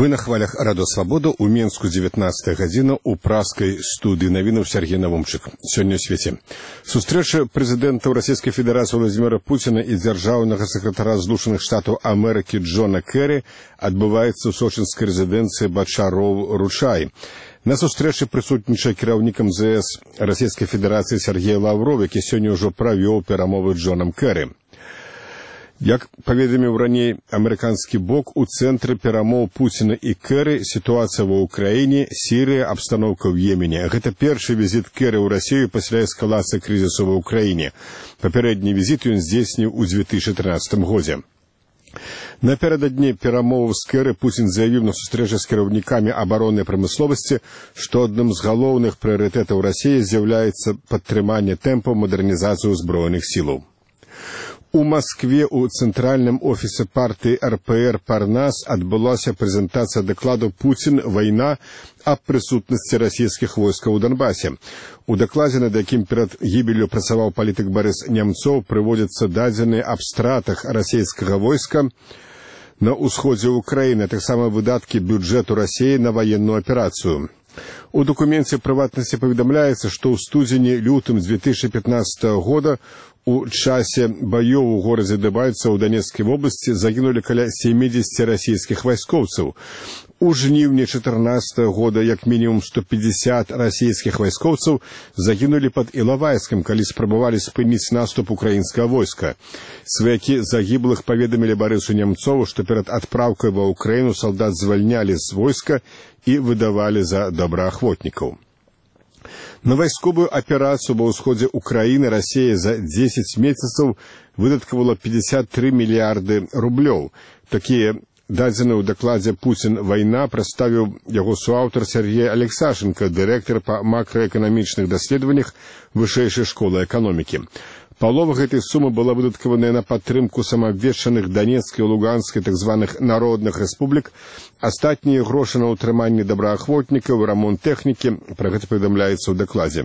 Вы на хвалях Радо Свабода у Менску 19 гадзіна у праскай студыі навінаў Сергей Навумчык. Сёння ў свеце. Сустрэча прэзідэнтаў Расійскай Федэрацыі Владзіміра Пуціна і дзяржаўнага сакратара Злучаных Штатаў Амерыкі Джона Кэры адбываецца ў сочынскай рэзідэнцыі Бачаров-Ручай. На сустрэчы прысутнічае кіраўнік МЗС Расійскай Федэрацыі Сергей Лавров, які сёння ўжо правёў перамовы з Джонам Кэры. Як паведаміў раней амерыканскі бок, у цэнтры перамоў Пуціна і Кэры сітуацыя ва ўкраіне, Сірыя, абстаноўка ў Йемене. Гэта першы візіт Кэры ў Расію пасля эскалацыі крызісу ва ўкраіне. Папярэдні візіт ён здзейсніў у 2013 годзе. Напярэдадні перамоваў з Кэры Пуцін заявіў на сустрэчы з кіраўнікамі абароннай прамысловасці, што адным з галоўных прыярытэтаў Расіі з'яўляецца падтрыманне тэмпаў мадэрнізацыі ўзброеных сілаў. У Маскве у цэнтральным офісе партыі РПР «Парнас» адбылася прэзентацыя дакладу «Пуцін. Вайна» аб прысутнасці расійскіх войскаў у Донбасе. У дакладзе, над якім перад гібеллю працаваў палітык Барыс Нямцоў, прыводзяцца дадзеныя аб стратах расійскага войска на ўсходзе ўкраіны, а таксама выдаткі бюджэту Расіі на ваенную аперацыю. У дакуменце прыватнасці паведамляецца, што ў студзені-лютым 2015 года у часе баёў у горадзе Дэбальцева ў Донецкай вобласці загінулі каля 70 расійскіх вайскоўцаў. У жніўні 2014 года як мінімум 150 расійскіх вайскоўцаў загінулі пад Ілавайскам, калі спрабавалі спыніць наступ украінскага войска. Сваякі загіблых паведамілі Барысу Нямцову, што перад адпраўкай ва ўкраіну салдат звальнялі з войска і выдавалі за добраахвотнікаў. На вайсковую аперацыю ва ўсходзе ўкраіны Расія за 10 месяцаў выдаткавала 53 мільярды рублёў. Такія дадзеныя ў дакладзе «Пуцін. Вайна» прадставіў яго суаўтар Сергей Алексашенко, дырэктар па макраэканамічных даследаваннях Вышэйшай школы эканомікі. Палова гэтай сумы была выдаткаваная на падтрымку самаабвешчаных Донецкай і Луганскай так званых народных рэспублік, астатнія грошы на ўтрыманне добраахвотнікаў, рамонт тэхнікі, пра гэта паведамляецца ў дакладзе.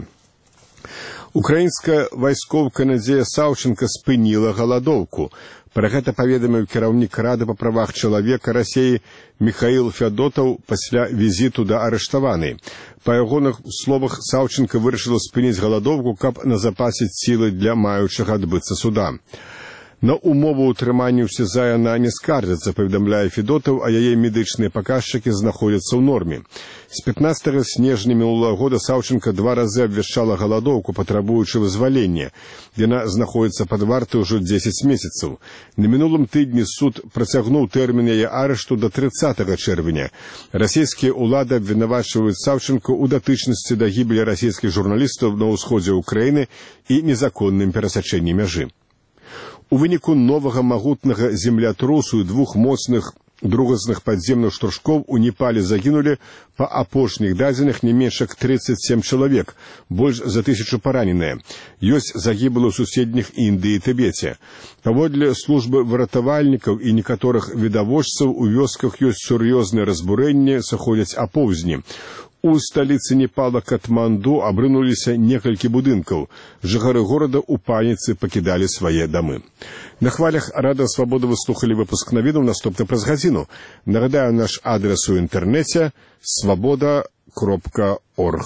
Украінская вайскоўка Надзея Саўченка спыніла галадоўку. Пра гэта паведаміў кіраўнік Рады па правах чалавека Расіі Міхаіл Фядотаў пасля візіту да арыштаванай. Па ягоных словах, Саўченка вырашыла спыніць галадоўку, каб назапасіць сілы для маючага адбыцца суда. На умову ўтрымання ў СІЗА яна не скардзіцца, паведамляе Федотаў, а яе медычныя паказчыкі знаходзяцца ў норме. З 15 снежня мінулага года Саўченка 2 разы абвяшчала галадоўку, патрабуючы вызвалення. Яна знаходзіцца пад вартай ужо 10 месяцаў. На мінулым тыдні суд працягнуў тэрмін яе арышту да 30 чэрвеня. Расійскія ўлады абвінавачваюць Саўченку ў датычнасці да гібелі расійскіх журналістаў на ўсходзе ўкраіны і незаконным перасячэнні мяжы. У выніку новага магутнага землятрусу і 2 моцных другасных падземных штуршкоў у Непале загінулі па апошніх дадзеных не менш як 37 чалавек, больш за 1000 параненыя. Ёсць загіблыя ў суседніх Індыі і Тыбеце. Паводле службы выратавальнікаў і некаторых відавочцаў у вёсках ёсць сур'ёзныя разбурэнні, сыходзяць апоўзні. У сталіцы Непала Катманду абрынуліся некалькі будынкаў. Жыхары горада ў паніцы пакідалі свае дамы. На хвалях Рада Свабода вы слухалі выпуск навінаў, наступны праз гадзіну. Нагадаю, наш адрес у інтэрнэце свабода.орг.